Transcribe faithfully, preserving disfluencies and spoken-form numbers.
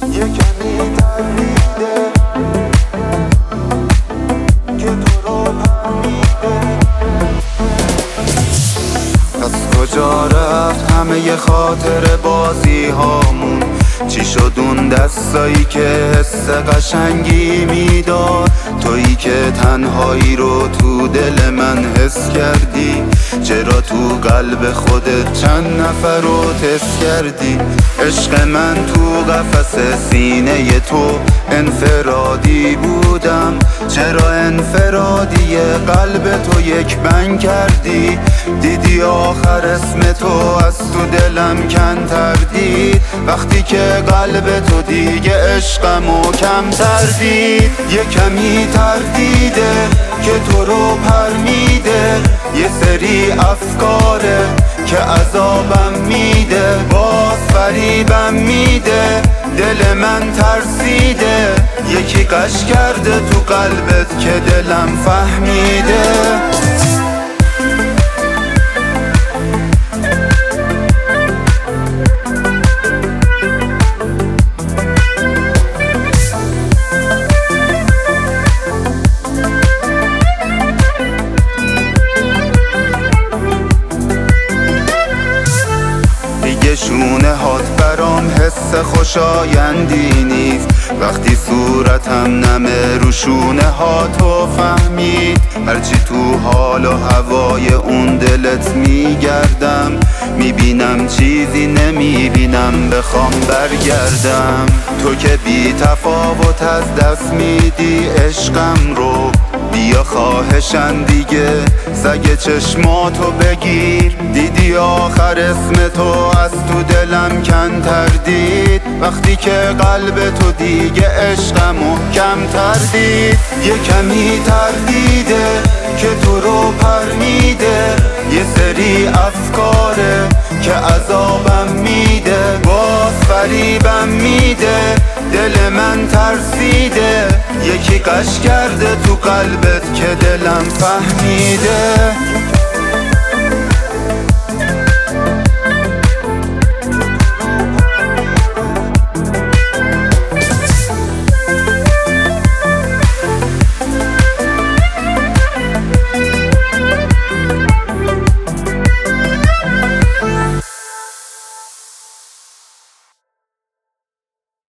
یه کمی تردیده که تو رو پرمیده. از کجا رفت همه ی خاطر بازی هامون؟ چی شد اون دستایی که حس قشنگی میداد؟ تویی که تنهایی رو تو دل من حس کردی، چرا تو قلب خودت چند نفر رو تست کردی؟ عشق من تو قفس سینه تو انفرادی بودم، چرا انفرادی قلب تو یک بند کردی؟ دیدی آخر اسم تو از تو دلم کم تردید، وقتی که قلب تو دیگه عشقمو کم تردید. یه کمی تردیده که تو رو پرمیده، یه سری افکاره که عذابم میده، باز فریبم میده، دل من ترسیده. یکی قش کرده تو قلبت که دلم فهمیده. شونه هات برام حس خوشایندی نیست، وقتی صورتم نمه رو شونه هاتو فهمید. هرچی تو حال و هوای اون دلت میگردم، میبینم چیزی نمیبینم بخوام برگردم. تو که بی تفاوت از دست میدی عشقم رو، بیا خواهشن دیگه سگ چشماتو بگیر. دیدی آخر اسم تو از تو دلم کم تردید، وقتی که قلب تو دیگه عشقمو کم تردید. یه کمی تردیده که تو رو پرمیده، یه سری افکاره که عذابم میده، باز فریبم میده، دل من ترسیده. یکی قش کرده تو قلبت که دلم فهمیده.